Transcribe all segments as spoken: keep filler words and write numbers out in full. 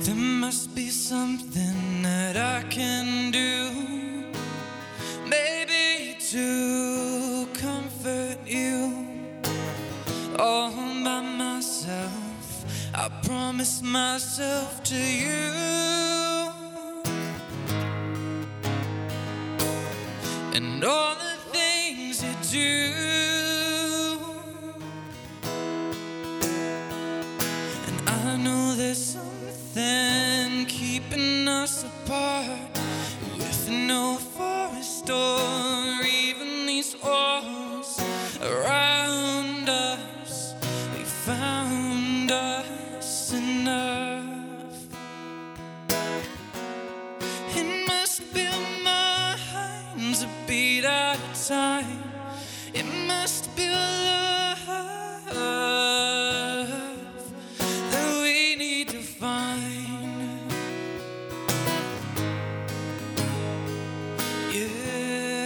There must be something that I can do, maybe to comfort you. All by myself, I promise myself to you. And all the things you do, and I know there's something keeping us apart, with no forest or even these walls around us. We found us enough. It must be my hands a beat at a time. It must be love that we need to find. Yeah,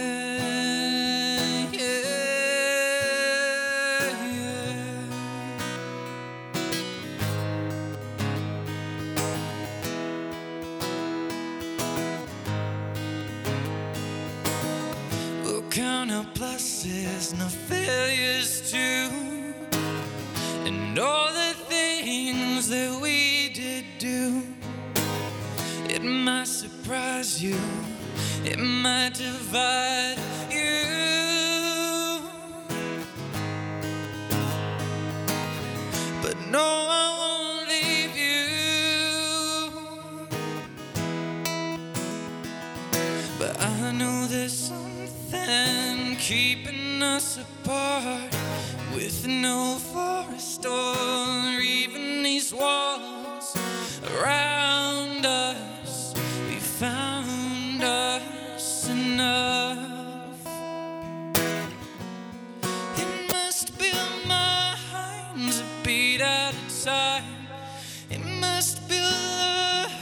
yeah, yeah. We'll count our pluses and our failures too, and all the things that we did do. It might surprise you, it might divide you, but no, I won't leave you. But I know there's something keeping us apart, with no forest or even these walls around us. We found us enough. It must be my hands a beat at a time. It must be love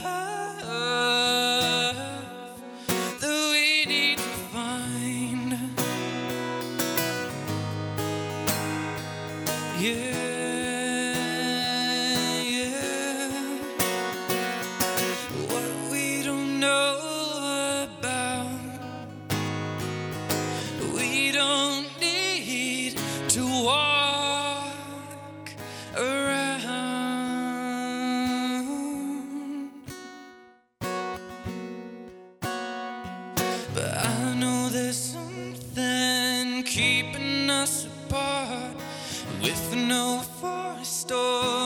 that we need to find. Yeah. We don't need to walk around, but I know there's something keeping us apart, with no forest or